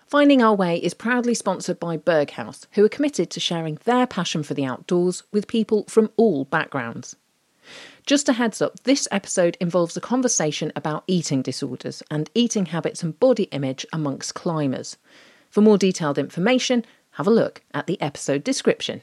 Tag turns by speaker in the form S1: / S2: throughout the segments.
S1: Finding Our Way is proudly sponsored by Berghaus, who are committed to sharing their passion for the outdoors with people from all backgrounds. Just a heads up, this episode involves a conversation about eating disorders and eating habits and body image amongst climbers. For more detailed information, have a look at the episode description.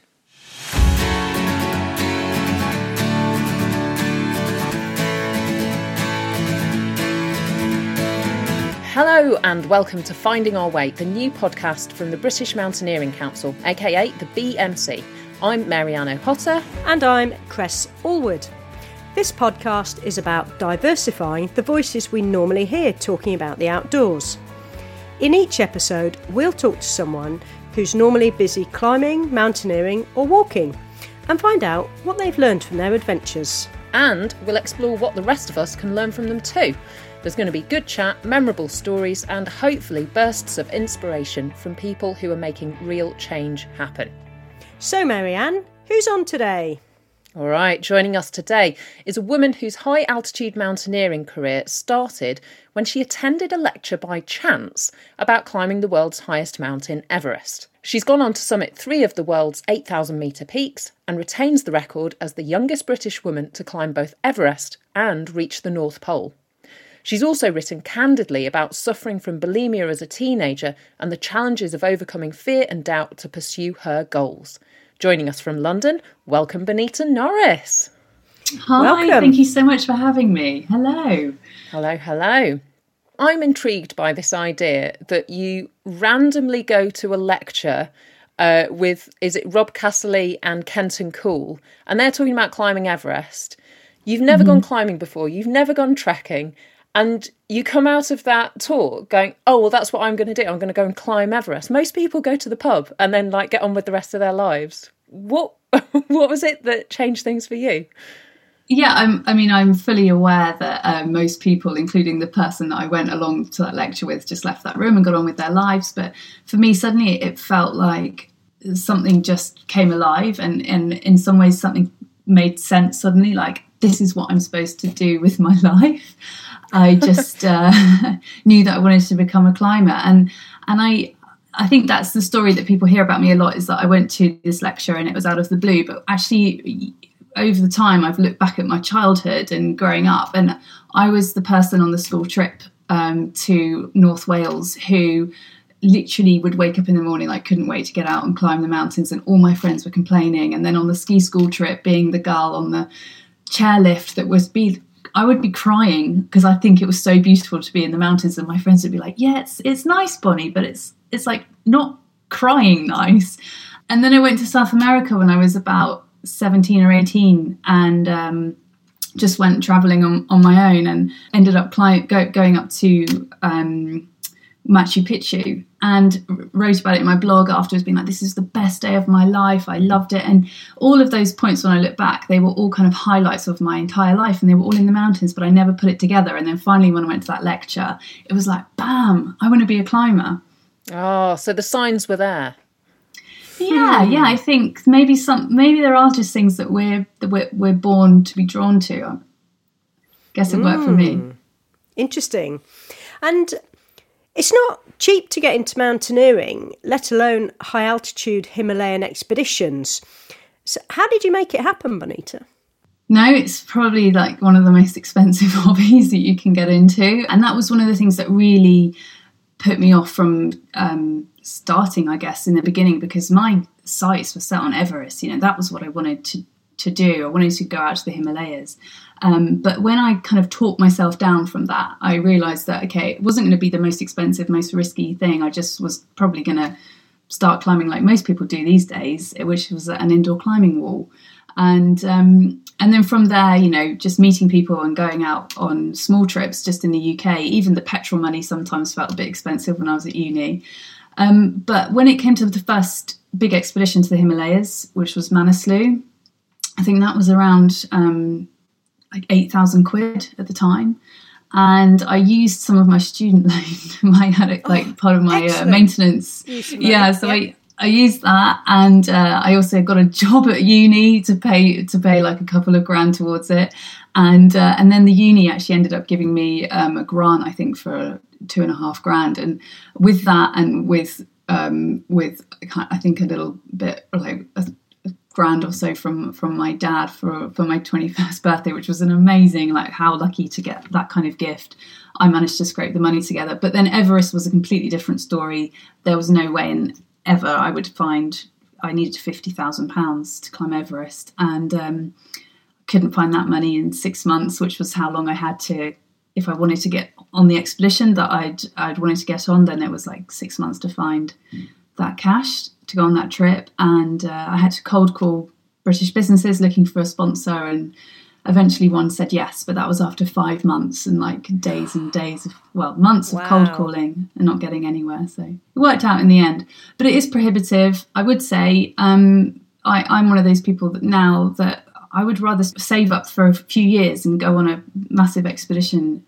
S1: Hello and welcome to Finding Our Way, the new podcast from the British Mountaineering Council, aka the BMC. I'm Marianne O'Hotter.
S2: And I'm Cress Allwood. This podcast is about diversifying the voices we normally hear talking about the outdoors. In each episode, we'll talk to someone who's normally busy climbing, mountaineering or walking and find out what they've learned from their adventures.
S1: And we'll explore what the rest of us can learn from them too. There's going to be good chat, memorable stories and hopefully bursts of inspiration from people who are making real change happen.
S2: So Marianne, who's on today?
S1: All right, joining us today is a woman whose high altitude mountaineering career started when she attended a lecture by chance about climbing the world's highest mountain, Everest. She's gone on to summit 3 of the world's 8,000 metre peaks and retains the record as the youngest British woman to climb both Everest and reach the North Pole. She's also written candidly about suffering from bulimia as a teenager and the challenges of overcoming fear and doubt to pursue her goals. Joining us from London, welcome Benita Norris.
S3: Hi,
S2: welcome.
S3: Thank you so much for having me. Hello.
S1: Hello. I'm intrigued by this idea that you randomly go to a lecture with, is it Rob Casserly and Kenton Cool, and they're talking about climbing Everest. You've never gone climbing before, you've never gone trekking, and you come out of that talk going, oh, well, that's what I'm going to do. I'm going to go and climb Everest. Most people go to the pub and then get on with the rest of their lives. What was it that changed things for you?
S3: Yeah, I'm fully aware that most people, including the person that I went along to that lecture with, just left that room and got on with their lives. But for me, suddenly it felt like something just came alive and in some ways something made sense suddenly, like this is what I'm supposed to do with my life. I just knew that I wanted to become a climber. And I think that's the story that people hear about me a lot, is that I went to this lecture and it was out of the blue. But actually, over the time, I've looked back at my childhood and growing up, and I was the person on the school trip to North Wales who literally would wake up in the morning, couldn't wait to get out and climb the mountains, and all my friends were complaining. And then on the ski school trip, being the girl on the chairlift that I would be crying because I think it was so beautiful to be in the mountains, and my friends would be like, yeah, it's nice, Bonnie, but it's not crying nice. And then I went to South America when I was about 17 or 18 and just went traveling on my own and ended up going up to Machu Picchu, and wrote about it in my blog afterwards, being like, this is the best day of my life, I loved it. And all of those points, when I look back, they were all kind of highlights of my entire life, and they were all in the mountains, but I never put it together. And then finally, when I went to that lecture, it was like, bam, I want to be a climber.
S1: Oh, so the signs were there.
S3: Yeah, I think maybe there are just things that we're born to be drawn to. I guess it worked for me.
S2: Interesting. And it's not cheap to get into mountaineering, let alone high-altitude Himalayan expeditions. So how did you make it happen, Bonita?
S3: No, it's probably one of the most expensive hobbies that you can get into. And that was one of the things that really put me off from starting, I guess, in the beginning, because my sights were set on Everest. That was what I wanted to do. I wanted to go out to the Himalayas. But when I kind of talked myself down from that, I realised that, okay, it wasn't going to be the most expensive, most risky thing. I just was probably going to start climbing like most people do these days, which was an indoor climbing wall. And then from there, just meeting people and going out on small trips just in the UK. Even the petrol money sometimes felt a bit expensive when I was at uni. But when it came to the first big expedition to the Himalayas, which was Manaslu, I think that was around 8,000 quid at the time. And I used some of my student loan. I had it part of my maintenance. Yeah, so I used that, and I also got a job at uni to pay like a couple of grand towards it, and then the uni actually ended up giving me a grant, I think, for $2,500, and with that, and with I think a little bit like a grand or so from my dad for my 21st birthday, which was an amazing, like, how lucky to get that kind of gift. I managed to scrape the money together. But then Everest was a completely different story. There was no way in ever I would find, I needed £50,000 to climb Everest, and couldn't find that money in 6 months, which was how long I had to, if I wanted to get on the expedition that I'd wanted to get on, then it was like 6 months to find that cash to go on that trip. And I had to cold call British businesses looking for a sponsor, and eventually one said yes, but that was after 5 months and like days and days of, well, months of cold calling and not getting anywhere. So it worked out in the end, but it is prohibitive. I would say I'm one of those people that now that I would rather save up for a few years and go on a massive expedition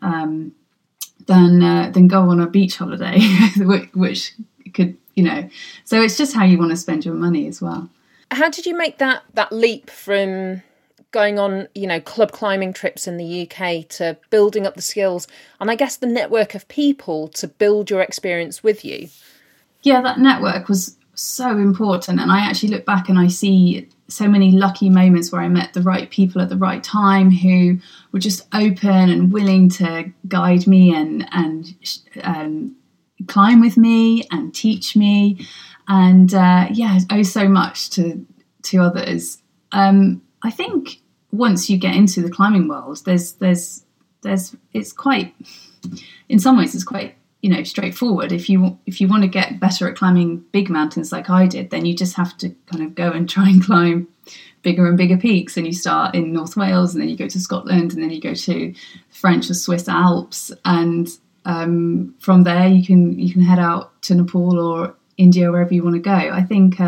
S3: than go on a beach holiday, which could, so it's just how you want to spend your money as well.
S1: How did you make that leap from going on, club climbing trips in the UK to building up the skills and I guess the network of people to build your experience with you?
S3: Yeah, that network was so important. And I actually look back and I see so many lucky moments where I met the right people at the right time who were just open and willing to guide me and climb with me and teach me. And I owe so much to others. I think once you get into the climbing world, there's it's quite, in some ways it's quite, straightforward. If you want to get better at climbing big mountains like I did, then you just have to kind of go and try and climb bigger and bigger peaks. And you start in North Wales, and then you go to Scotland, and then you go to French or Swiss Alps, and from there you can head out to Nepal or India, wherever you want to go. I think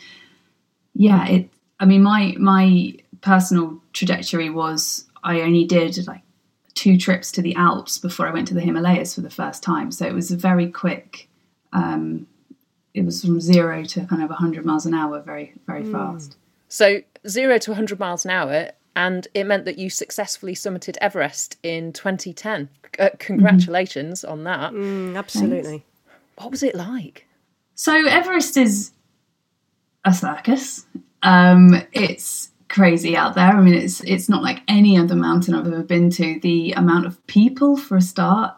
S3: my personal trajectory was I only did like 2 trips to the Alps before I went to the Himalayas for the first time. So it was a very quick, it was from 0 to kind of 100 miles an hour, very, very fast.
S1: So 0 to 100 miles an hour, and it meant that you successfully summited Everest in 2010. Congratulations on that.
S2: Absolutely.
S3: Thanks.
S1: What was it like?
S3: So Everest is a circus. It's crazy out there. I mean, it's not like any other mountain I've ever been to. The amount of people, for a start,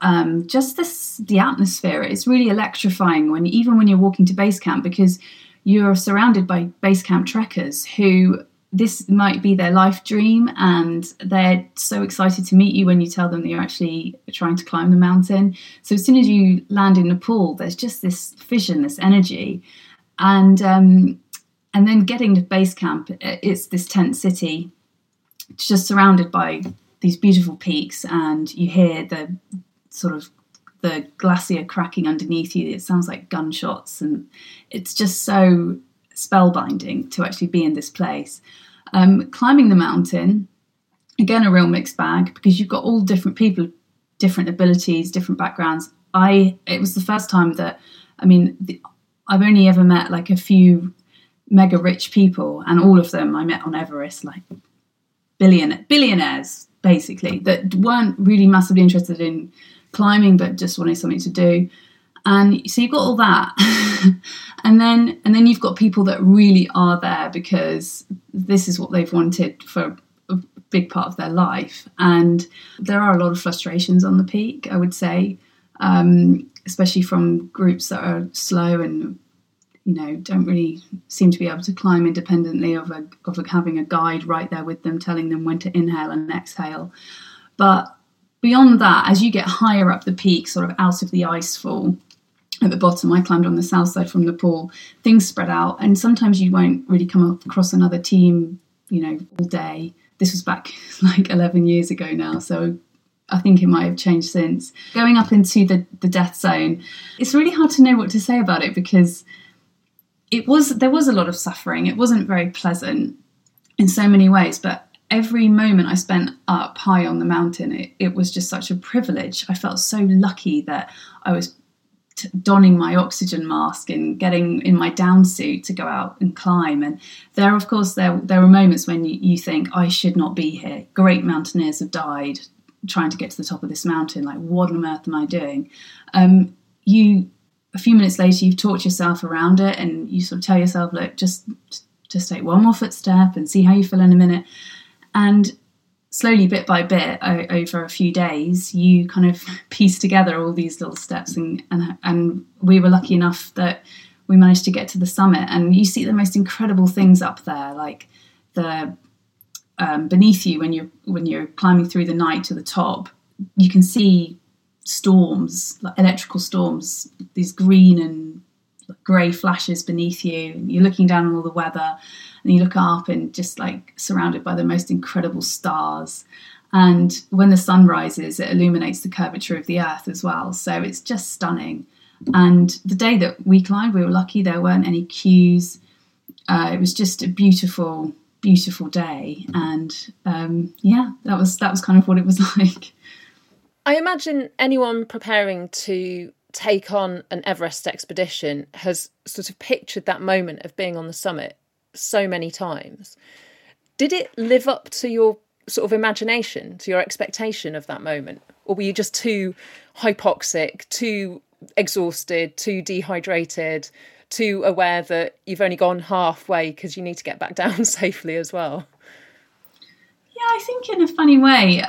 S3: the atmosphere, it's really electrifying even when you're walking to base camp, because you're surrounded by base camp trekkers who this might be their life dream, and they're so excited to meet you when you tell them that you're actually trying to climb the mountain. So as soon as you land in Nepal, there's just this vision, this energy. And then getting to base camp, it's this tent city, just surrounded by these beautiful peaks, and you hear the sort of the glacier cracking underneath you. It sounds like gunshots, and it's just so spellbinding to actually be in this place. Climbing the mountain, again, a real mixed bag, because you've got all different people, different abilities, different backgrounds. It was the first time that, I've only ever met like a few mega rich people, and all of them I met on Everest, like billionaires basically, that weren't really massively interested in climbing but just wanted something to do. And so you've got all that and then you've got people that really are there because this is what they've wanted for a big part of their life. And there are a lot of frustrations on the peak, I would say, especially from groups that are slow and don't really seem to be able to climb independently of having a guide right there with them, telling them when to inhale and exhale. But beyond that, as you get higher up the peak, sort of out of the icefall at the bottom, I climbed on the south side from Nepal, things spread out, and sometimes you won't really come across another team, all day. This was back like 11 years ago now, so I think it might have changed since. Going up into the death zone, it's really hard to know what to say about it, because there was a lot of suffering. It wasn't very pleasant in so many ways, but every moment I spent up high on the mountain, it was just such a privilege. I felt so lucky that I was donning my oxygen mask and getting in my down suit to go out and climb. And there, of course, there are moments when you think, I should not be here. Great mountaineers have died trying to get to the top of this mountain. Like, what on earth am I doing? A few minutes later, you've talked yourself around it, and you sort of tell yourself, look, just take one more footstep and see how you feel in a minute. And slowly, bit by bit, over a few days, you kind of piece together all these little steps, and we were lucky enough that we managed to get to the summit. And you see the most incredible things up there, like the beneath you when you're climbing through the night to the top. You can see storms, like electrical storms, these green and grey flashes beneath you, and you're looking down on all the weather, and you look up and just like surrounded by the most incredible stars. And when the sun rises, it illuminates the curvature of the earth as well, so it's just stunning. And the day that we climbed, we were lucky, there weren't any queues. It was just a beautiful day, and that was kind of what it was like.
S1: I imagine anyone preparing to take on an Everest expedition has sort of pictured that moment of being on the summit so many times. Did it live up to your sort of imagination, to your expectation of that moment? Or were you just too hypoxic, too exhausted, too dehydrated, too aware that you've only gone halfway because you need to get back down safely as well?
S3: Yeah, I think in a funny way,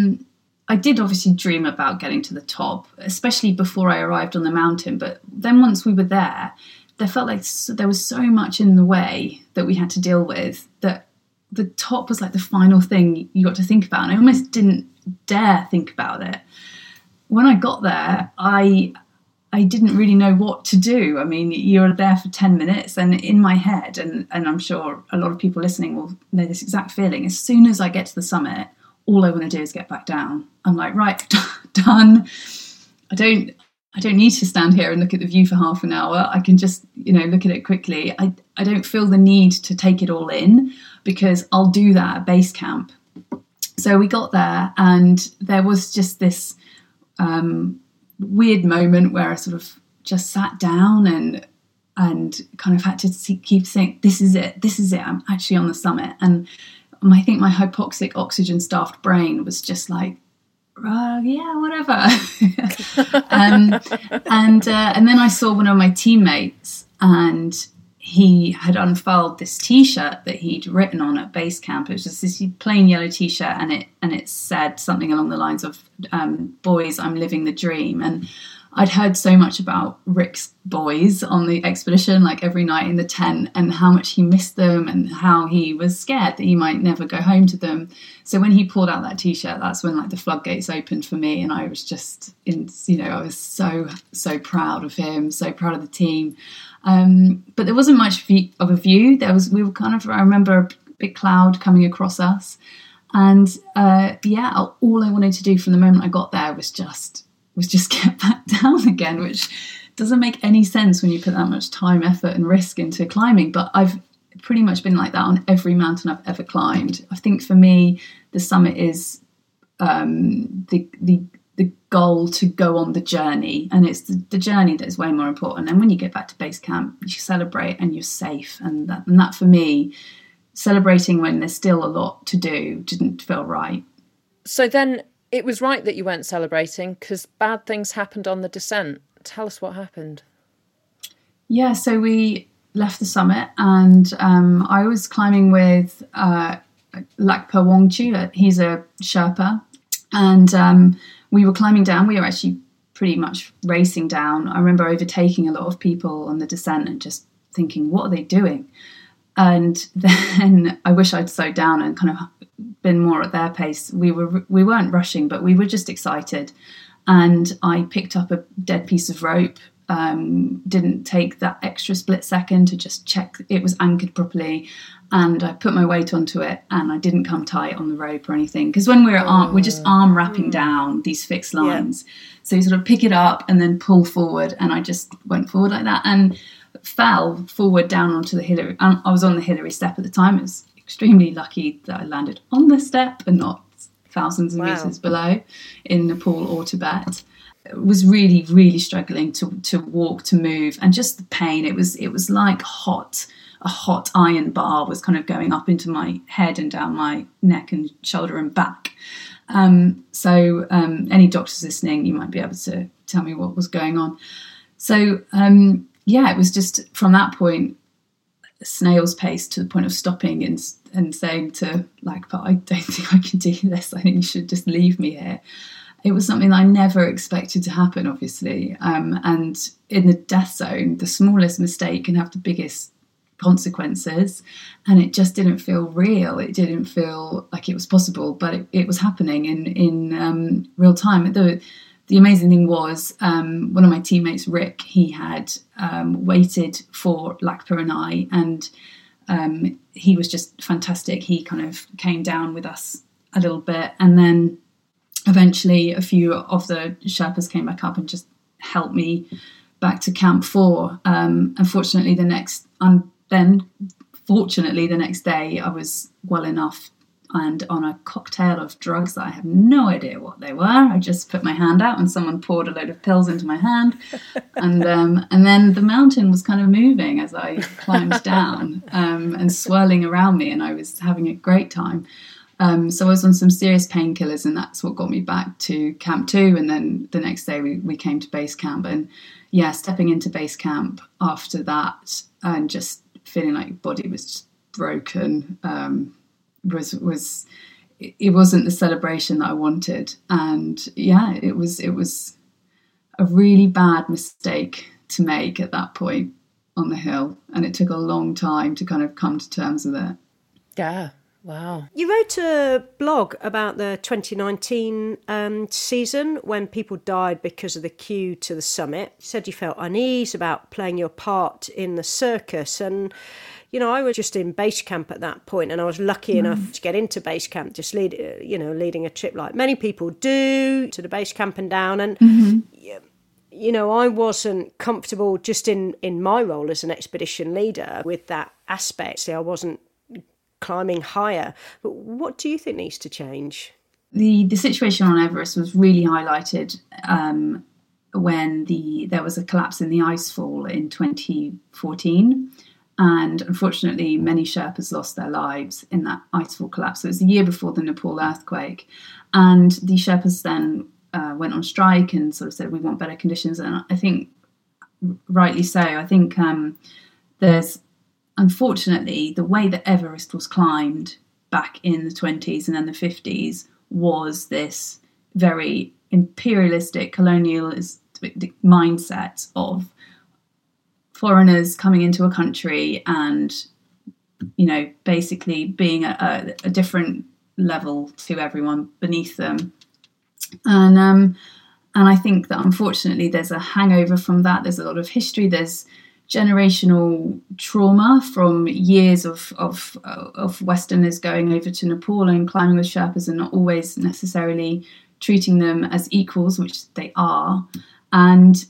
S3: I did obviously dream about getting to the top, especially before I arrived on the mountain. But then once we were there felt like there was so much in the way that we had to deal with, that the top was like the final thing you got to think about. And I almost didn't dare think about it. When I got there, I didn't really know what to do. I mean, you're there for 10 minutes, and in my head, and I'm sure a lot of people listening will know this exact feeling, as soon as I get to the summit, all I want to do is get back down. I'm like, right, done. I don't need to stand here and look at the view for half an hour. I can just, look at it quickly. I don't feel the need to take it all in, because I'll do that at base camp. So we got there, and there was just this weird moment where I sort of just sat down and kind of had to keep saying, this is it. I'm actually on the summit. And I think my hypoxic, oxygen-starved brain was just like, yeah, whatever. and then I saw one of my teammates, and he had unfurled this T-shirt that he'd written on at base camp. It was just this plain yellow T-shirt, and it said something along the lines of, "Boys, I'm living the dream." And I'd heard so much about Rick's boys on the expedition, like every night in the tent, and how much he missed them, and how he was scared that he might never go home to them. So when he pulled out that T-shirt, that's when like the floodgates opened for me, and I was just I was so proud of him, so proud of the team. But there wasn't much of a view. We were kind of, I remember a big cloud coming across us, and all I wanted to do from the moment I got there was just get back down again, which doesn't make any sense when you put that much time, effort and risk into climbing. But I've pretty much been like that on every mountain I've ever climbed. I think for me, the summit is the goal to go on the journey, and it's the journey that is way more important. And when you get back to base camp, you celebrate and you're safe. And that for me, celebrating when there's still a lot to do didn't feel right.
S1: So then it was right that you weren't celebrating, because bad things happened on the descent. Tell us what happened.
S3: Yeah, so we left the summit, and I was climbing with Lakpa Wongchu. He's a Sherpa, and we were climbing down. We were actually pretty much racing down. I remember overtaking a lot of people on the descent and just thinking, what are they doing? And then I wish I'd slowed down and kind of been more at their pace. We weren't rushing, but we were just excited. And I picked up a dead piece of rope, didn't take that extra split second to just check it was anchored properly. And I put my weight onto it, and I didn't come tight on the rope or anything. Because when we're just arm wrapping down these fixed lines. Yeah. So you sort of pick it up and then pull forward. And I just went forward like that and fell forward down onto the Hillary. I was on the Hillary step at the time. It was extremely lucky that I landed on the step and not thousands of meters below in Nepal or Tibet. was really, really struggling to walk, to move, and just the pain. It was like a hot iron bar was kind of going up into my head and down my neck and shoulder and back. So any doctors listening, you might be able to tell me what was going on. So it was just from that point, snail's pace, to the point of stopping and saying to Lakpa, I don't think I can do this. I think you should just leave me here. It was something that I never expected to happen, obviously. And in the death zone, the smallest mistake can have the biggest consequences, and it just didn't feel real. It didn't feel like it was possible, but it was happening in real time. The amazing thing was, one of my teammates, Rick, he had waited for Lakpa and I, and he was just fantastic. He kind of came down with us a little bit, and then eventually a few of the Sherpas came back up and just helped me back to Camp 4. Unfortunately, the next day I was well enough and on a cocktail of drugs that I have no idea what they were. I just put my hand out and someone poured a load of pills into my hand, and then the mountain was kind of moving as I climbed down, and swirling around me, and I was having a great time. So I was on some serious painkillers, and that's what got me back to Camp 2. And then the next day we came to base camp, and stepping into base camp after that and just feeling like your body was just broken, it wasn't the celebration that I wanted. And it was a really bad mistake to make at that point on the hill, and it took a long time to kind of come to terms with it.
S1: Yeah. Wow.
S2: You wrote a blog about the 2019 season when people died because of the queue to the summit. You said you felt unease about playing your part in the circus. And, I was just in base camp at that point, and I was lucky enough to get into base camp, just leading a trip like many people do to the base camp and down. And, I wasn't comfortable just in my role as an expedition leader with that aspect. See, I wasn't climbing higher. But what do you think needs to change?
S3: The situation on Everest was really highlighted when there was a collapse in the icefall in 2014, and unfortunately many Sherpas lost their lives in that icefall collapse. It was a year before the Nepal earthquake, and the Sherpas then went on strike and sort of said we want better conditions, and I think rightly so. I think there's unfortunately, the way that Everest was climbed back in the 20s and then the 50s was this very imperialistic, colonialist mindset of foreigners coming into a country and, basically being a different level to everyone beneath them. And I think that unfortunately there's a hangover from that. There's a lot of history. There's generational trauma from years of Westerners going over to Nepal and climbing with Sherpas and not always necessarily treating them as equals, which they are. And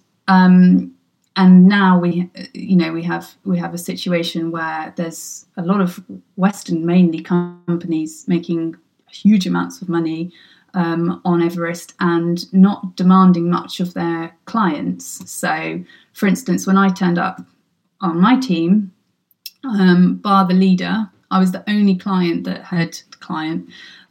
S3: now we have a situation where there's a lot of Western mainly companies making huge amounts of money on Everest and not demanding much of their clients. So, for instance, when I turned up on my team, bar the leader, I was the only client that had gone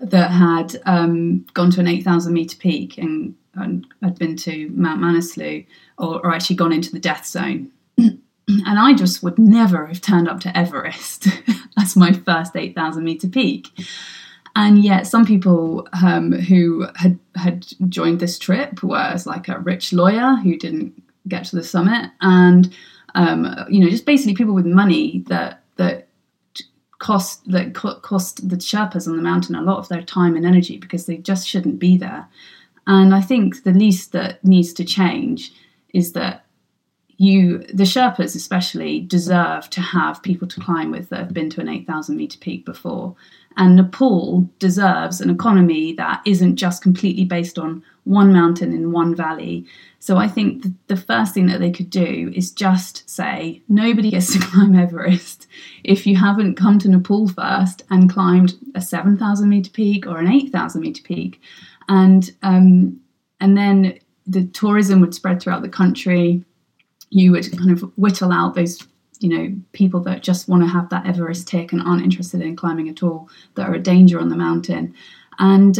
S3: to an 8,000 metre peak and had been to Mount Manaslu or actually gone into the death zone. And I just would never have turned up to Everest as my first 8,000 metre peak. And yet some people who had joined this trip was like a rich lawyer who didn't get to the summit, and just basically people with money that cost the Sherpas on the mountain a lot of their time and energy because they just shouldn't be there. And I think the least that needs to change is that the Sherpas especially deserve to have people to climb with that have been to an 8,000 metre peak before. And Nepal deserves an economy that isn't just completely based on one mountain in one valley. So I think the first thing that they could do is just say, nobody gets to climb Everest if you haven't come to Nepal first and climbed a 7,000 metre peak or an 8,000 metre peak. And then the tourism would spread throughout the country. You would kind of whittle out those, people that just want to have that Everest tick and aren't interested in climbing at all, that are a danger on the mountain. And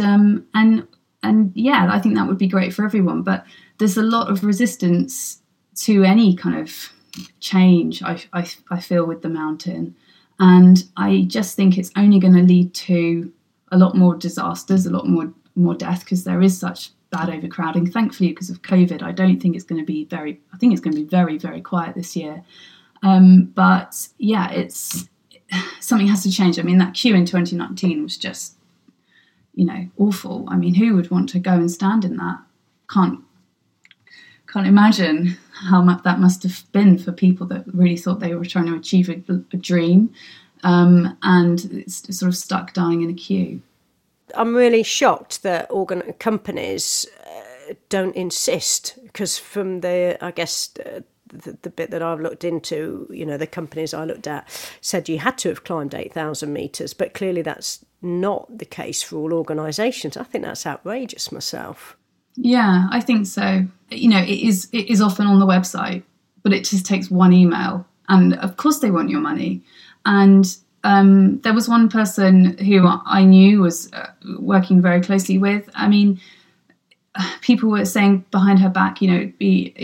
S3: yeah, I think that would be great for everyone. But there's a lot of resistance to any kind of change, I feel, with the mountain. And I just think it's only going to lead to a lot more disasters, a lot more death, because there is such bad overcrowding. Thankfully, because of COVID, I think it's going to be very, very quiet this year. But yeah, something has to change. I mean, that queue in 2019 was just, awful. I mean, who would want to go and stand in that? Can't imagine how much that must have been for people that really thought they were trying to achieve a dream, and it's sort of stuck dying in a queue.
S2: I'm really shocked that companies don't insist, because from the bit that I've looked into, the companies I looked at said you had to have climbed 8,000 metres, but clearly that's not the case for all organisations. I think that's outrageous myself.
S3: Yeah, I think so. It is often on the website, but it just takes one email, and of course they want your money. And there was one person who I knew was working very closely with. I mean, people were saying behind her back, we know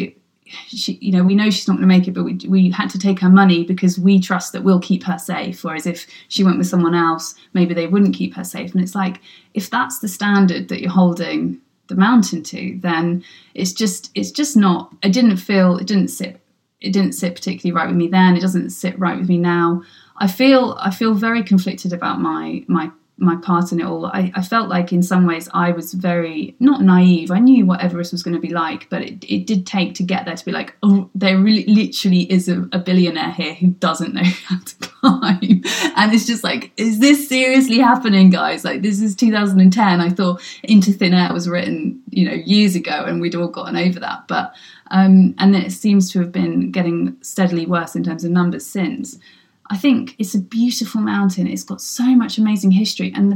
S3: she's not going to make it, but we had to take her money because we trust that we'll keep her safe. Whereas if she went with someone else, maybe they wouldn't keep her safe. And it's like, if that's the standard that you're holding the mountain to, then it's just not. It didn't sit particularly right with me then. It doesn't sit right with me now. I feel very conflicted about my part in it all. I felt like in some ways I was very, not naive. I knew what Everest was going to be like, but it did take to get there to be like, oh, there really literally is a billionaire here who doesn't know how to climb. And it's just like, is this seriously happening, guys? Like, this is 2010. I thought Into Thin Air was written, years ago, and we'd all gotten over that. But and it seems to have been getting steadily worse in terms of numbers since. I think it's a beautiful mountain. It's got so much amazing history, and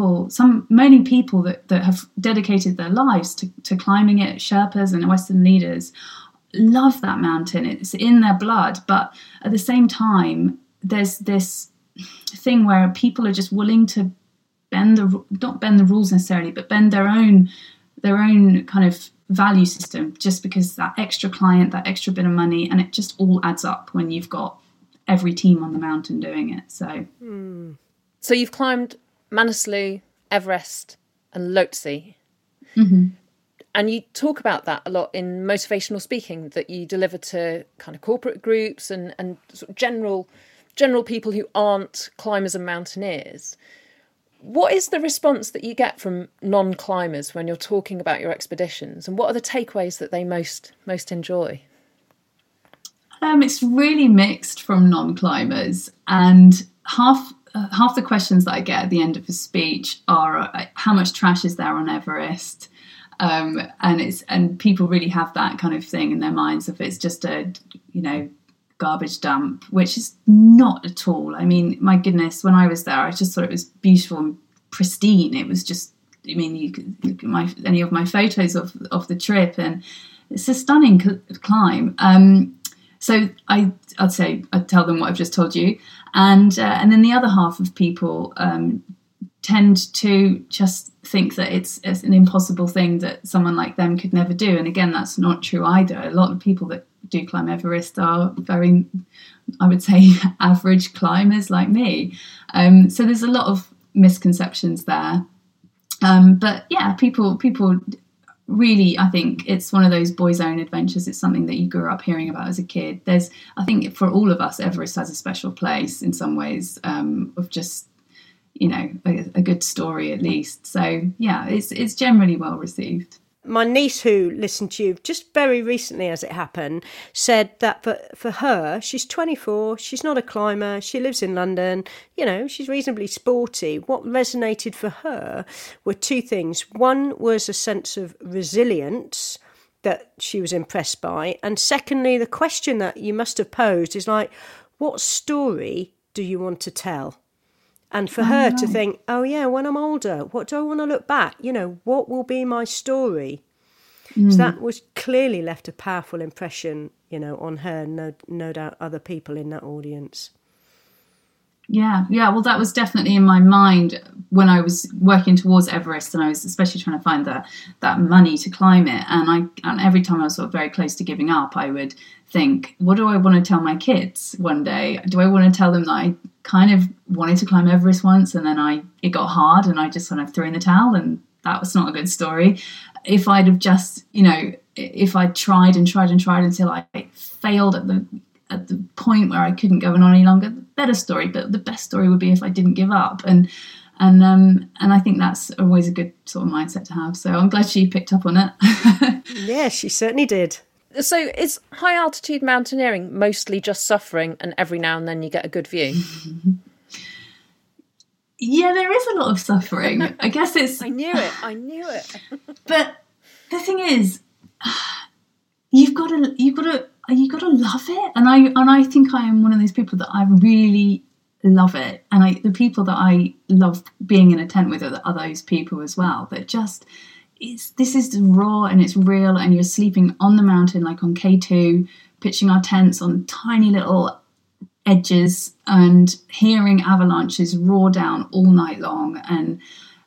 S3: many people that have dedicated their lives to climbing it, Sherpas and Western leaders, love that mountain. It's in their blood. But at the same time, there's this thing where people are just willing to not bend the rules necessarily, but bend their own kind of value system, just because that extra client, that extra bit of money, and it just all adds up when you've got every team on the mountain doing it. So
S1: you've climbed Manaslu, Everest and Lhotse.
S3: Mm-hmm.
S1: And you talk about that a lot in motivational speaking that you deliver to kind of corporate groups and sort of general people who aren't climbers and mountaineers. What is the response that you get from non-climbers when you're talking about your expeditions, and what are the takeaways that they most enjoy?
S3: It's really mixed from non-climbers, and half the questions that I get at the end of a speech are how much trash is there on Everest, and people really have that kind of thing in their minds if it's just a garbage dump, which is not at all. I mean, my goodness, when I was there, I just thought it was beautiful and pristine. It was just, I mean, you could look at any of my photos of the trip, and it's a stunning climb. So I'd tell them what I've just told you, and then the other half of people tend to just think that it's an impossible thing that someone like them could never do. And again, that's not true either. A lot of people that do climb Everest are very, I would say, average climbers like me. So there's a lot of misconceptions there. But yeah, people really, I think it's one of those boys' own adventures. It's something that you grew up hearing about as a kid. I think for all of us, Everest has a special place in some ways, of just, a good story at least. So yeah, it's generally well received.
S2: My niece, who listened to you just very recently as it happened, said that for her, she's 24, she's not a climber, she lives in London, she's reasonably sporty. What resonated for her were two things. One was a sense of resilience that she was impressed by. And secondly, the question that you must have posed is like, what story do you want to tell? And for her to think, oh yeah, when I'm older, what do I want to look back? What will be my story? So that was clearly left a powerful impression, on her, no doubt other people in that audience.
S3: Yeah. Well, that was definitely in my mind when I was working towards Everest, and I was especially trying to find that money to climb it. And every time I was sort of very close to giving up, I would think, what do I want to tell my kids one day? Do I want to tell them that I kind of wanted to climb Everest once, and then it got hard, and I just kind of threw in the towel, and that was not a good story. If I'd have just, if I tried and tried and tried until I failed at the point where I couldn't go on any longer, the better story. But the best story would be if I didn't give up. And I think that's always a good sort of mindset to have. So I'm glad she picked up on it.
S2: Yeah, she certainly did.
S1: So is high altitude mountaineering mostly just suffering, and every now and then you get a good view?
S3: Yeah, there is a lot of suffering. I guess it's...
S1: I knew it.
S3: But the thing is, you've got to love it. And I think I am one of those people that I really love it. And the people that I love being in a tent with are those people as well. That just, this is raw and it's real, and you're sleeping on the mountain, like on K2, pitching our tents on tiny little edges and hearing avalanches roar down all night long. And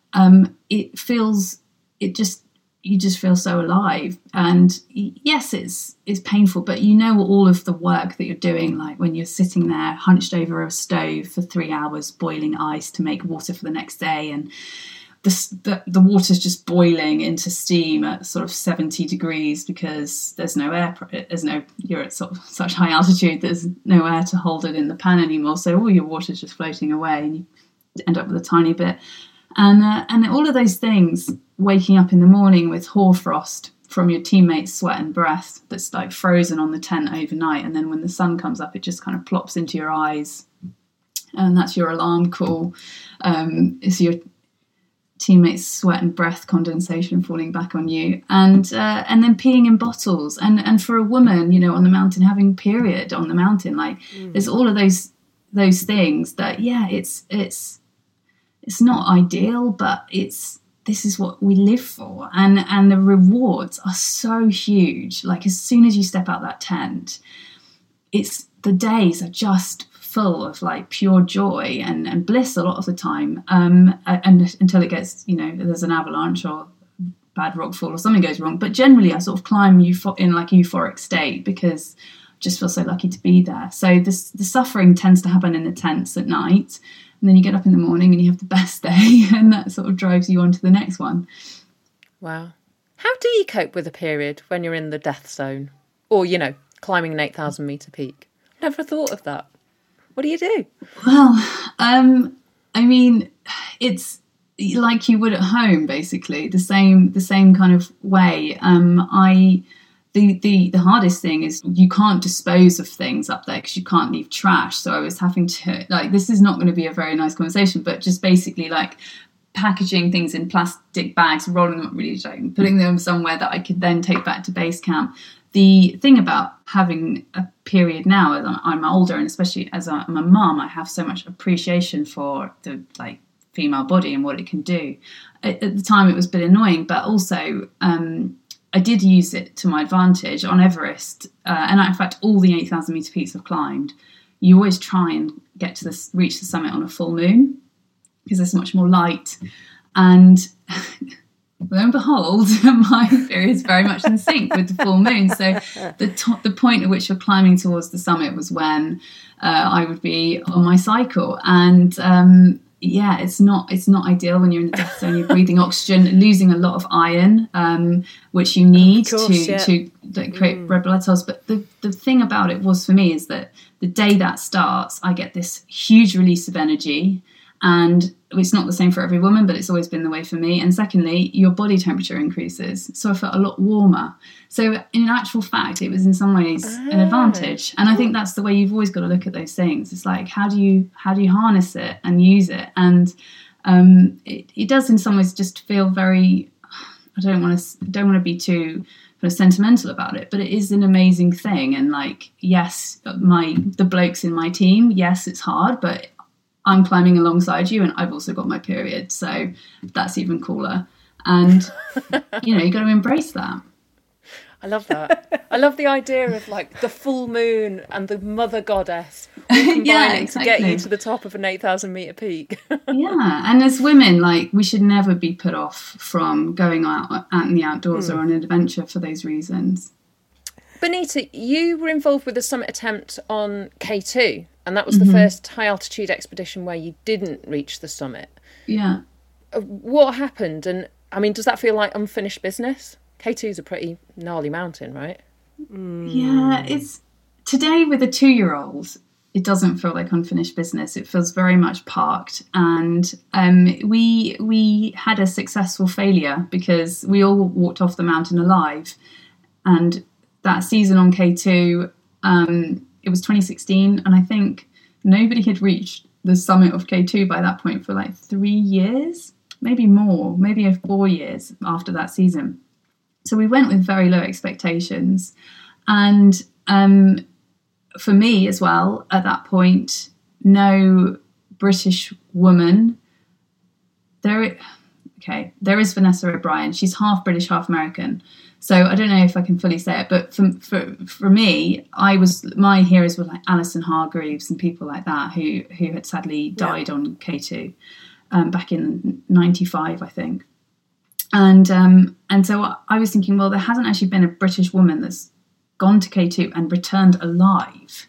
S3: you just feel so alive. And yes, it's painful, but all of the work that you're doing, like when you're sitting there hunched over a stove for 3 hours boiling ice to make water for the next day, and the water's just boiling into steam at sort of 70 degrees because there's no air, you're at sort of such high altitude, there's no air to hold it in the pan anymore, so all your water's just floating away and you end up with a tiny bit. And all of those things, waking up in the morning with hoarfrost from your teammates' sweat and breath that's like frozen on the tent overnight, and then when the sun comes up it just kind of plops into your eyes, and that's your alarm call. It's your teammates' sweat and breath condensation falling back on you, and then peeing in bottles, and for a woman, on the mountain, having period on the mountain, like there's all of those things that, yeah, it's not ideal, but this is what we live for, and the rewards are so huge. Like as soon as you step out that tent, the days are just full of like pure joy and bliss a lot of the time, and until it gets, there's an avalanche or bad rockfall or something goes wrong. But generally I sort of climb in like a euphoric state because I just feel so lucky to be there. So the suffering tends to happen in the tents at night, and then you get up in the morning and you have the best day, and that sort of drives you on to the next one.
S1: Wow. How do you cope with a period when you're in the death zone, or climbing an 8,000 metre peak? Never thought of that. What do you do? Well,
S3: I mean, it's like you would at home, basically, the same kind of way. The hardest thing is you can't dispose of things up there because you can't leave trash. So I was having to, this is not going to be a very nice conversation, but just basically packaging things in plastic bags, rolling them up really tight, putting them somewhere that I could then take back to base camp. The thing about having a period now, as I'm older, and especially as I'm a mum, I have so much appreciation for the female body and what it can do. At the time, it was a bit annoying, but also I did use it to my advantage on Everest, and in fact, all the 8,000 metre peaks I've climbed, you always try and reach the summit on a full moon because there's much more light, and lo and behold, my period is very much in sync with the full moon. So the point at which you're climbing towards the summit was when I would be on my cycle. And it's not ideal when you're in the death zone. You're breathing oxygen, losing a lot of iron, which you need to create red blood cells. But the thing about it was for me is that the day that starts, I get this huge release of energy. And it's not the same for every woman, but it's always been the way for me. And secondly, your body temperature increases. So I felt a lot warmer. So in actual fact, it was in some ways an advantage. And I think that's the way you've always got to look at those things. It's like, how do you harness it and use it? And it does in some ways just feel very, I don't want to be too kind of sentimental about it, but it is an amazing thing. And yes, the blokes in my team, yes, it's hard, but I'm climbing alongside you and I've also got my period. So that's even cooler. And, you got to embrace that.
S1: I love that. I love the idea of like the full moon and the mother goddess all combining to get you to the top of an 8,000 metre peak.
S3: Yeah, and as women, like, we should never be put off from going out in the outdoors or on an adventure for those reasons.
S1: Benita, you were involved with the summit attempt on K2, and that was the first high altitude expedition where you didn't reach the summit.
S3: Yeah.
S1: What happened? And I mean, does that feel like unfinished business? K2 is a pretty gnarly mountain, right?
S3: Yeah, it's today with a 2-year-old, it doesn't feel like unfinished business. It feels very much parked. And we had a successful failure because we all walked off the mountain alive. And that season on K2, it was 2016, and I think nobody had reached the summit of K2 by that point for like 3 years, maybe more, maybe 4 years after that season. So we went with very low expectations. And for me as well, at that point, no British woman. There is Vanessa O'Brien. She's half British, half American. So I don't know if I can fully say it, but for me, my heroes were like Alison Hargreaves and people like that who had sadly died on K2 back in 95, I think. And so I was thinking, well, there hasn't actually been a British woman that's gone to K2 and returned alive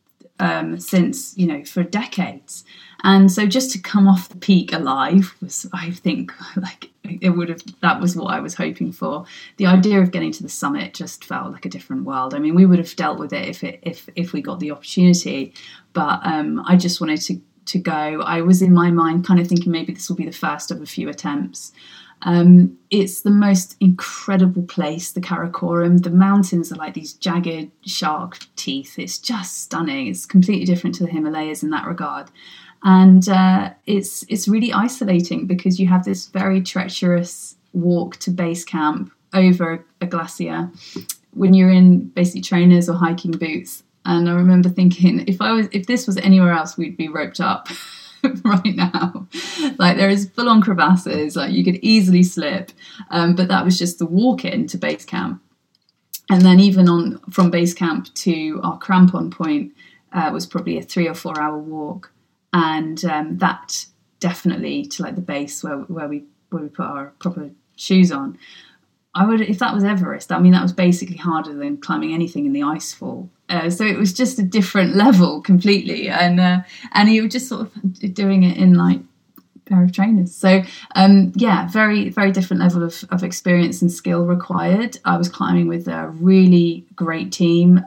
S3: since, for decades. And so just to come off the peak alive was, I think, like that was what I was hoping for. The idea of getting to the summit just felt like a different world. I mean, we would have dealt with it if we got the opportunity, but I just wanted to go. I was in my mind kind of thinking maybe this will be the first of a few attempts. It's the most incredible place, the Karakoram. The mountains are like these jagged shark teeth. It's just stunning. It's completely different to the Himalayas in that regard. And it's really isolating because you have this very treacherous walk to base camp over a glacier when you're in basically trainers or hiking boots. And I remember thinking, if this was anywhere else, we'd be roped up right now. Like, there is full-on crevasses, like you could easily slip. But that was just the walk in to base camp. And then even from base camp to our crampon point was probably a 3 or 4 hour walk. And that definitely to like the base where we put our proper shoes on. I would, if that was Everest, I mean, that was basically harder than climbing anything in the icefall. So it was just a different level completely. And you were just sort of doing it in like a pair of trainers. So very, very different level of experience and skill required. I was climbing with a really great team,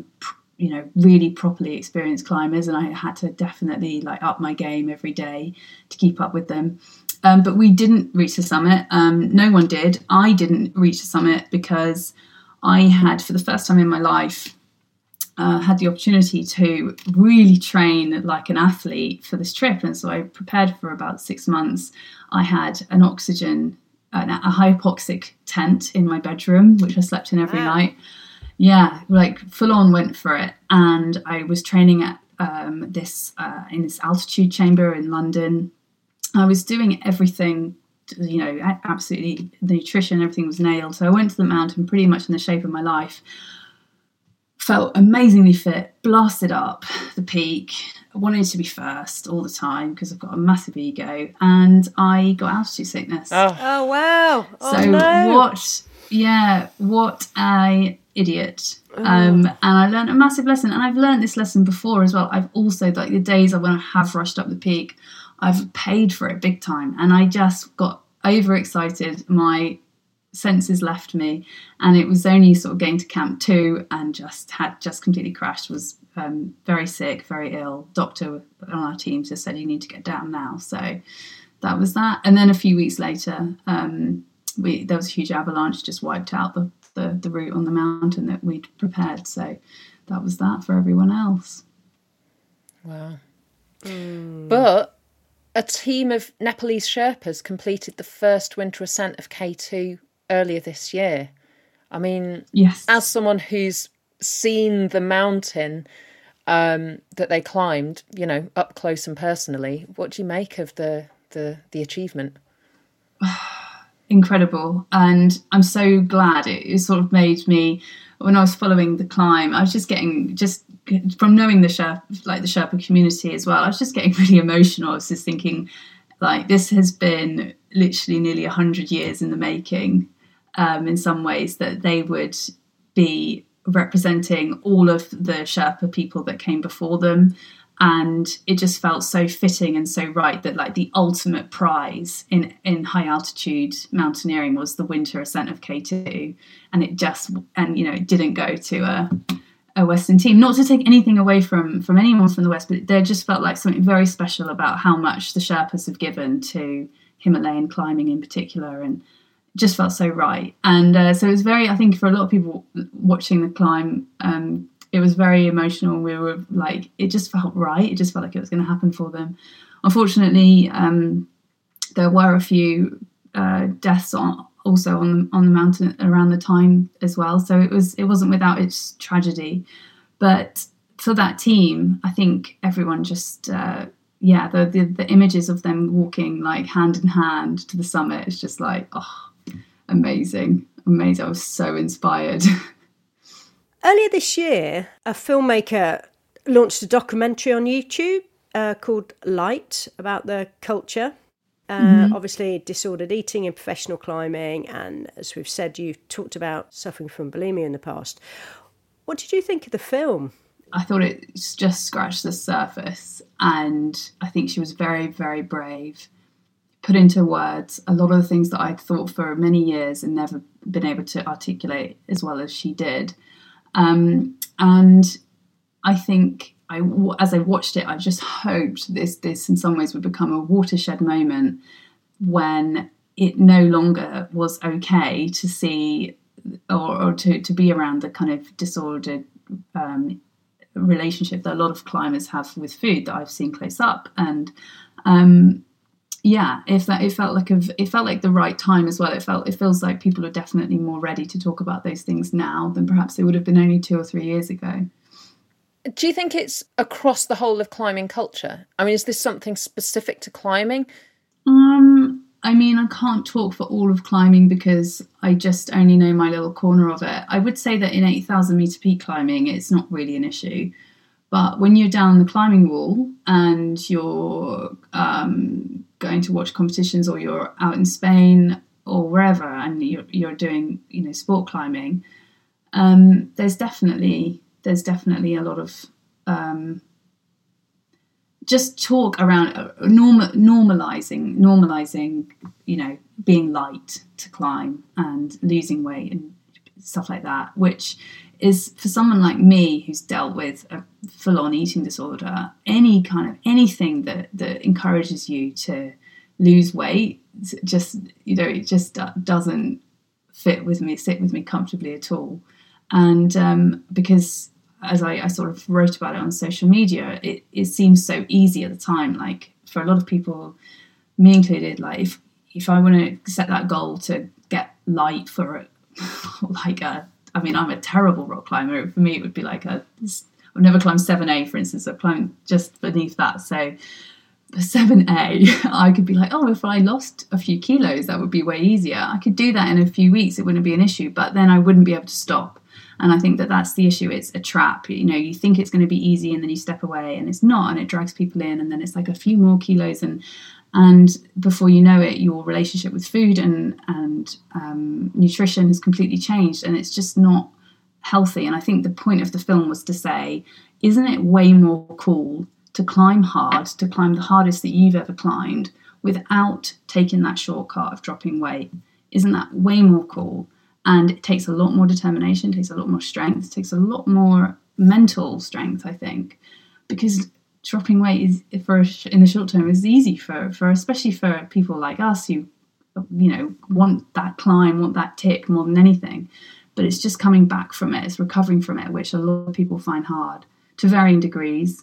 S3: really properly experienced climbers, and I had to definitely like up my game every day to keep up with them. But we didn't reach the summit. No one did. I didn't reach the summit because I had, for the first time in my life, had the opportunity to really train like an athlete for this trip. And so I prepared for about 6 months. I had a hypoxic tent in my bedroom, which I slept in every night. Yeah, like full on went for it. And I was training at in this altitude chamber in London. I was doing everything, absolutely, the nutrition, everything was nailed. So I went to the mountain pretty much in the shape of my life. Felt amazingly fit, blasted up the peak. I wanted to be first all the time because I've got a massive ego. And I got altitude sickness.
S2: Oh wow.
S3: So what a idiot. And I learned a massive lesson. And I've learned this lesson before as well. I've also, like the days when I have rushed up the peak, I've paid for it big time. And I just got overexcited. My senses left me. And it was only sort of getting to Camp 2 and just completely crashed. Was very sick, very ill. Doctor on our team just said, you need to get down now. So that was that. And then a few weeks later, there was a huge avalanche, just wiped out the route on the mountain that we'd prepared. So that was that for everyone else.
S1: Wow. But a team of Nepalese Sherpas completed the first winter ascent of K2 earlier this year. I mean,
S3: yes.
S1: As someone who's seen the mountain that they climbed, up close and personally, what do you make of the achievement?
S3: incredible. And I'm so glad it sort of made me, when I was following the climb, I was just from knowing the Sherpa community as well, I was just getting really emotional. I was just thinking, like, this has been literally nearly 100 years in the making, in some ways, that they would be representing all of the Sherpa people that came before them. And it just felt so fitting and so right that, like, the ultimate prize in high altitude mountaineering was the winter ascent of K2. And it didn't go to a Western team. Not to take anything away from anyone from the West, but there just felt like something very special about how much the Sherpas have given to Himalayan climbing in particular, and just felt so right. And so it was very, I think for a lot of people watching the climb, it was very emotional. We were like, it just felt right. It just felt like it was going to happen for them. Unfortunately, there were a few deaths also on the mountain around the time as well. So it wasn't without its tragedy. But for that team, I think everyone just, the images of them walking like hand in hand to the summit is just like, oh, amazing. I was so inspired.
S2: Earlier this year, a filmmaker launched a documentary on YouTube called Light about the culture. Obviously, disordered eating in professional climbing. And as we've said, you've talked about suffering from bulimia in the past. What did you think of the film?
S3: I thought it just scratched the surface. And I think she was very, very brave. Put into words a lot of the things that I'd thought for many years and never been able to articulate as well as she did. And I think as I watched it, I just hoped this in some ways would become a watershed moment when it no longer was okay to see or to be around the kind of disordered relationship that a lot of climbers have with food that I've seen close up. And it felt like the right time as well. It feels like people are definitely more ready to talk about those things now than perhaps they would have been only 2 or 3 years ago.
S1: Do you think it's across the whole of climbing culture? I mean, is this something specific to climbing?
S3: I mean, I can't talk for all of climbing because I just only know my little corner of it. I would say that in 8,000 metre peak climbing, it's not really an issue. But when you're down the climbing wall and you're going to watch competitions, or you're out in Spain or wherever, and you're doing sport climbing, there's definitely a lot of just talk around normalizing being light to climb and losing weight and stuff like that, which is, for someone like me who's dealt with a full-on eating disorder, anything that encourages you to lose weight, it just doesn't sit with me comfortably at all. And because as I sort of wrote about it on social media, it seems so easy at the time, like for a lot of people, me included, like if I want to set that goal to get light for I'm a terrible rock climber. For me, it would be like I've never climbed 7A, for instance. I've climbed just beneath that. So for 7A, I could be like, oh, if I lost a few kilos, that would be way easier. I could do that in a few weeks. It wouldn't be an issue, but then I wouldn't be able to stop. And I think that that's the issue. It's a trap. You think it's going to be easy, and then you step away and it's not, and it drags people in, and then it's like a few more kilos, and before you know it, your relationship with food and nutrition has completely changed, and it's just not healthy. And I think the point of the film was to say, isn't it way more cool to climb hard, to climb the hardest that you've ever climbed without taking that shortcut of dropping weight? Isn't that way more cool? And it takes a lot more determination, takes a lot more strength, takes a lot more mental strength, I think, because dropping weight is, in the short term, is easy for especially for people like us who, want that climb, want that tick more than anything. But it's just coming back from it, it's recovering from it, which a lot of people find hard to varying degrees.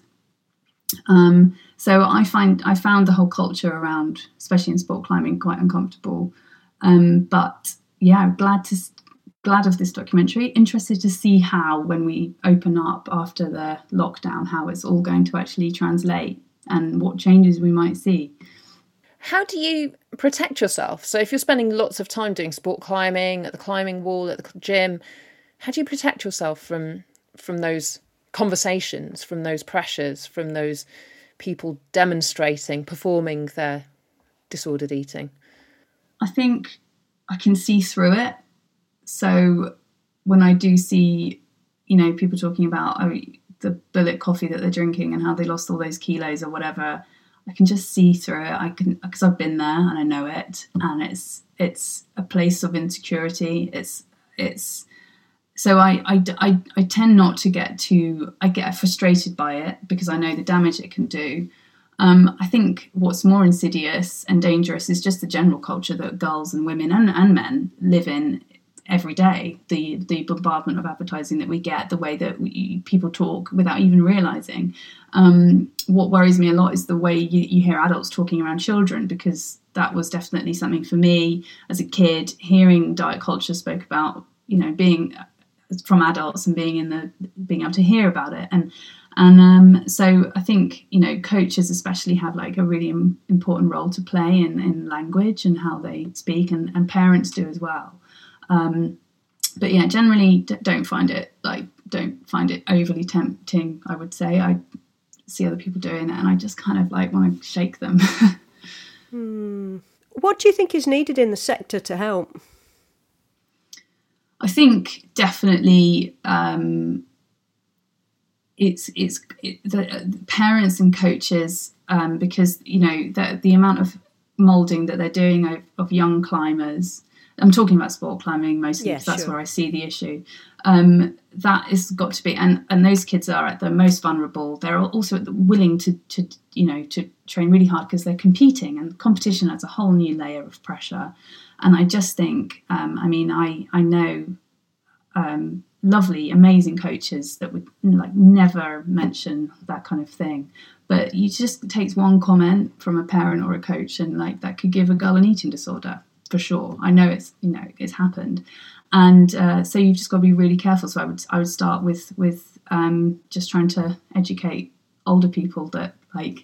S3: So I found the whole culture around, especially in sport climbing, quite uncomfortable. But yeah, glad of this documentary. Interested to see how, when we open up after the lockdown, how it's all going to actually translate and what changes we might see.
S1: How do you protect yourself? So if you're spending lots of time doing sport climbing, at the climbing wall, at the gym, how do you protect yourself from those conversations, from those pressures, from those people demonstrating, performing their disordered eating?
S3: I think I can see through it. So when I do see, people talking about the bullet coffee that they're drinking and how they lost all those kilos or whatever, I can just see through it. Because I've been there and I know it, and it's a place of insecurity. So I tend not to I get frustrated by it because I know the damage it can do. I think what's more insidious and dangerous is just the general culture that girls and women and men live in every day. The bombardment of advertising that we get, the way that people talk without even realising. What worries me a lot is the way you hear adults talking around children, because that was definitely something for me as a kid, hearing diet culture spoke about, being from adults and being able to hear about it. And so I think, coaches especially have like a really important role to play in language and how they speak, and parents do as well. But yeah, generally don't find it overly tempting, I would say. I see other people doing it and I just kind of like want to shake them.
S2: What do you think is needed in the sector to help?
S3: I think definitely it's the parents and coaches, because the amount of moulding that they're doing of young climbers. I'm talking about sport climbing mostly, because that's where I see the issue. That has got to be, and those kids are at the most vulnerable. They're also willing to train really hard because they're competing, and competition adds a whole new layer of pressure. And I just think, I know lovely, amazing coaches that would never mention that kind of thing. But it takes one comment from a parent or a coach, and that could give a girl an eating disorder for sure. I know it's happened, and so you've just got to be really careful. So I would start with just trying to educate older people that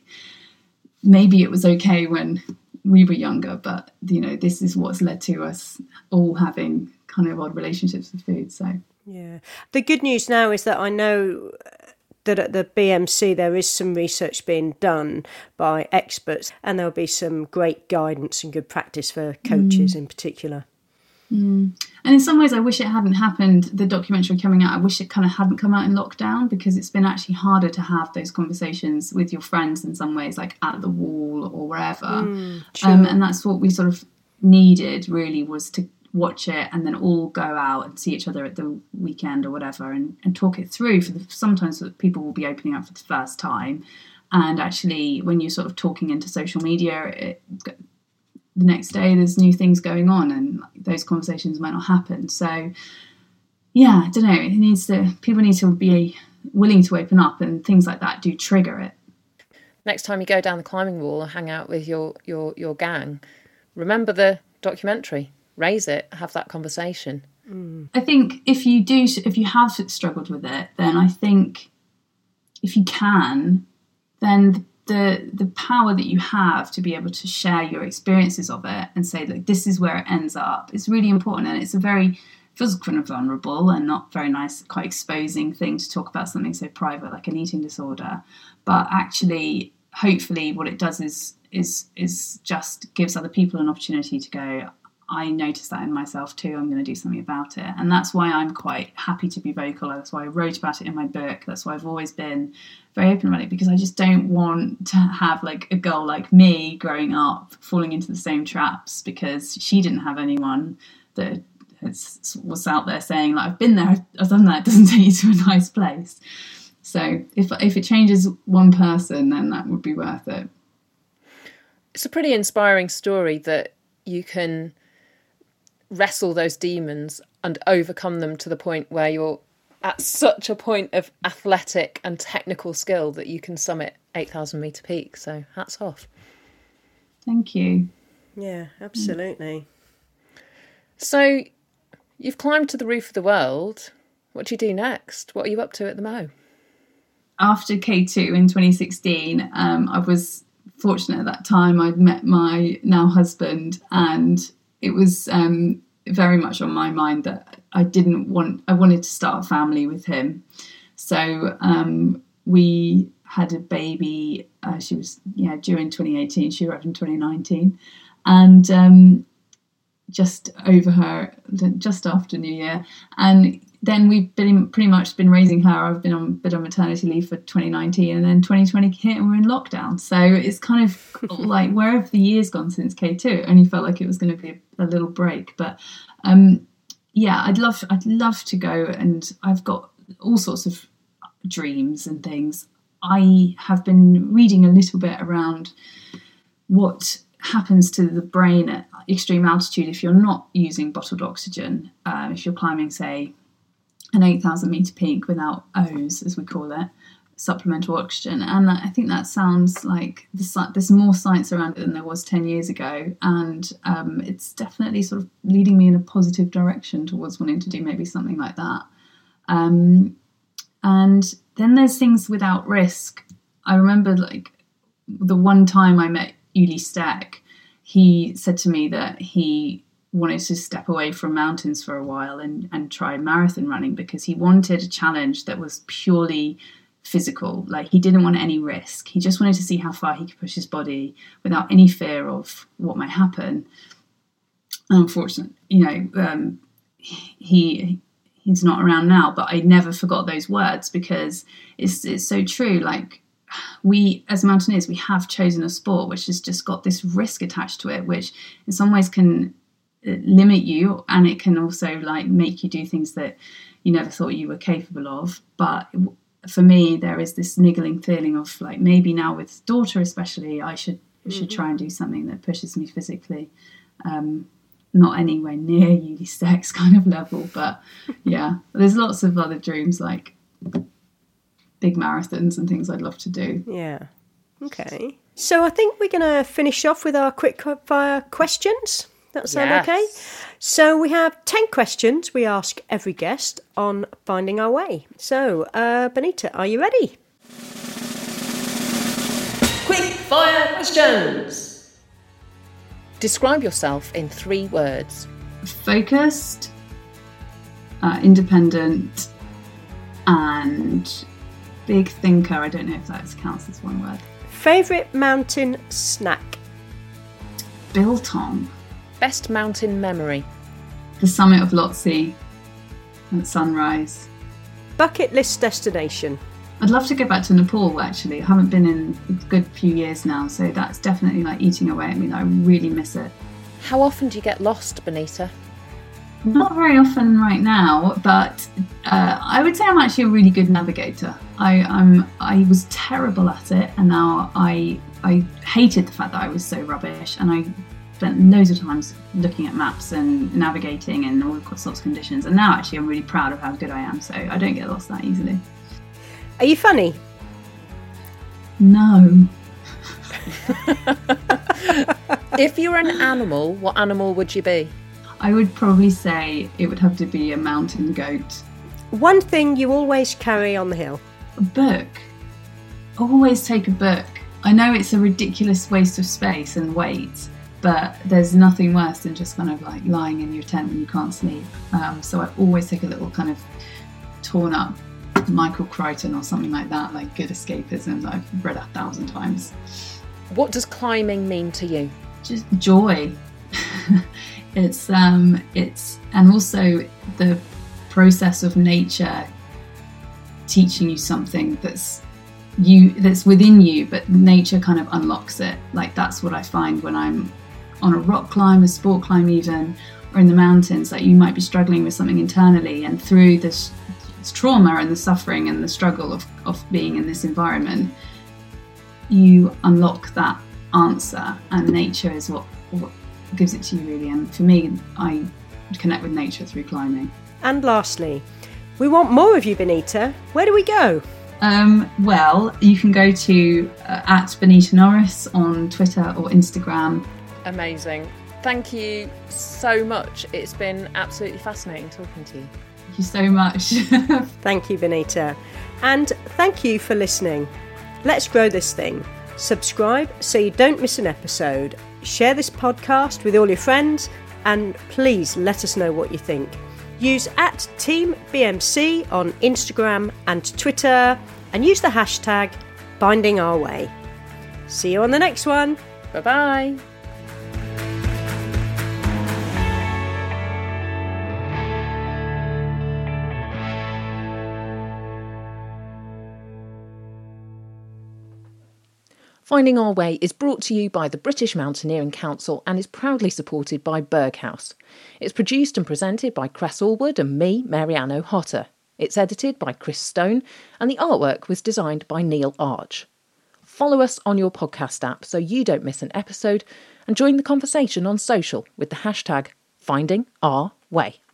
S3: maybe it was okay when we were younger, but this is what's led to us all having kind of odd relationships with food. So
S2: yeah, the good news now is that I know that at the BMC there is some research being done by experts, and there'll be some great guidance and good practice for coaches in particular.
S3: And in some ways I wish it hadn't happened, the documentary coming out, I wish it kind of hadn't come out in lockdown, because it's been actually harder to have those conversations with your friends in some ways, like at the wall or wherever.
S2: Sure.
S3: And that's what we sort of needed really, was to watch it and then all go out and see each other at the weekend or whatever, and talk it through. Sometimes people will be opening up for the first time, and actually when you're sort of talking into social media, the next day there's new things going on, and those conversations might not happen. So yeah, I don't know, people need to be willing to open up, and things like that do trigger it.
S1: Next time you go down the climbing wall or hang out with your gang, remember the documentary, raise it, have that conversation.
S3: I think if you have struggled with it, then I think if you can, then the power that you have to be able to share your experiences of it and say, look, this is where it ends up, is really important. And it's feels kind of vulnerable and not very nice, quite exposing thing to talk about something so private like an eating disorder. But actually, hopefully what it does is just gives other people an opportunity to go, I noticed that in myself too, I'm going to do something about it. And that's why I'm quite happy to be vocal. That's why I wrote about it in my book. That's why I've always been very open about it, because I just don't want to have a girl like me growing up falling into the same traps because she didn't have anyone that was out there saying, I've been there, I've done that, it doesn't take you to a nice place. So if it changes one person, then that would be worth it.
S1: It's a pretty inspiring story that you can wrestle those demons and overcome them to the point where you're at such a point of athletic and technical skill that you can summit 8,000 metre peak. So hats off.
S3: Thank you.
S2: Yeah, absolutely.
S3: So
S1: you've climbed to the roof of the world. What do you do next? What are you up to at the Mo?
S3: After K2 in 2016, I was fortunate at that time. I'd met my now husband, and it was very much on my mind that I wanted to start a family with him. So we had a baby. She was due in 2018. She arrived in 2019, and just after New Year. And then we've pretty much been raising her. I've been on maternity leave for 2019, and then 2020 hit and we're in lockdown. So it's kind of like, where have the years gone since K2? It only felt like it was going to be a little break. But I'd love to go, and I've got all sorts of dreams and things. I have been reading a little bit around what happens to the brain at extreme altitude if you're not using bottled oxygen. If you're climbing, say, an 8,000 metre peak without O's, as we call it, supplemental oxygen. And I think that sounds like there's more science around it than there was 10 years ago. And it's definitely sort of leading me in a positive direction towards wanting to do maybe something like that. And then there's things without risk. I remember like the one time I met Uli Steck, he said to me that he wanted to step away from mountains for a while and try marathon running because he wanted a challenge that was purely physical. Like, he didn't want any risk. He just wanted to see how far he could push his body without any fear of what might happen. Unfortunately, he's not around now, but I never forgot those words because it's so true. Like, we as mountaineers, we have chosen a sport which has just got this risk attached to it, which in some ways can limit you, and it can also like make you do things that you never thought you were capable of. But for me, there is this niggling feeling of like, maybe now with daughter especially, I should try and do something that pushes me physically. Not anywhere near Uli Steck's kind of level, but yeah, there's lots of other dreams like big marathons and things I'd love to do.
S2: Yeah. Okay. So I think we're going to finish off with our quick fire questions. That sound okay? So we have 10 questions we ask every guest on finding our way. So, Benita, are you ready?
S1: Quick fire questions. Describe yourself in 3 words.
S3: Focused, independent, and big thinker. I don't know if that counts as one word.
S2: Favourite mountain snack?
S3: Biltong.
S1: Best mountain memory?
S3: The summit of Lhotse at sunrise.
S2: Bucket list destination?
S3: I'd love to go back to Nepal, actually. I haven't been in a good few years now, so that's definitely like eating away at me. I really miss it.
S1: How often do you get lost, Benita?
S3: Not very often right now, but I would say I'm actually a really good navigator. I was terrible at it, and now I hated the fact that I was so rubbish, and I spent loads of times looking at maps and navigating in all sorts of conditions, and now actually I'm really proud of how good I am, so I don't get lost that easily.
S2: Are you funny?
S3: No.
S1: If you were an animal, what animal would you be?
S3: I would probably say it would have to be a mountain goat.
S2: One thing you always carry on the hill?
S3: A book. Always take a book. I know it's a ridiculous waste of space and weight, but there's nothing worse than just kind of like lying in your tent when you can't sleep. So I always take a little kind of torn up Michael Crichton or something like that, like good escapism that I've read 1,000 times.
S1: What does climbing mean to you?
S3: Just joy. It's and also the process of nature teaching you something that's within you, but nature kind of unlocks it. Like, that's what I find when I'm on a rock climb, a sport climb even, or in the mountains. Like, you might be struggling with something internally, and through this trauma and the suffering and the struggle of being in this environment, you unlock that answer, and nature is what gives it to you, really. And for me, I connect with nature through climbing.
S2: And lastly, we want more of you, Benita. Where do we go?
S3: Well, you can go to at Benita Norris on Twitter or Instagram.
S1: Amazing. Thank you so much. It's been absolutely fascinating talking to you.
S3: Thank you so much.
S2: Thank you, Benita. And thank you for listening. Let's grow this thing. Subscribe so you don't miss an episode. Share this podcast with all your friends and please let us know what you think. Use @TeamBMC on Instagram and Twitter and use the hashtag #FindingOurWay. See you on the next one.
S1: Bye-bye. Finding Our Way is brought to you by the British Mountaineering Council and is proudly supported by Berghaus. It's produced and presented by Cress Allwood and me, Marianne O'Hotter. It's edited by Chris Stone and the artwork was designed by Neil Arch. Follow us on your podcast app so you don't miss an episode and join the conversation on social with the hashtag #FindingOurWay.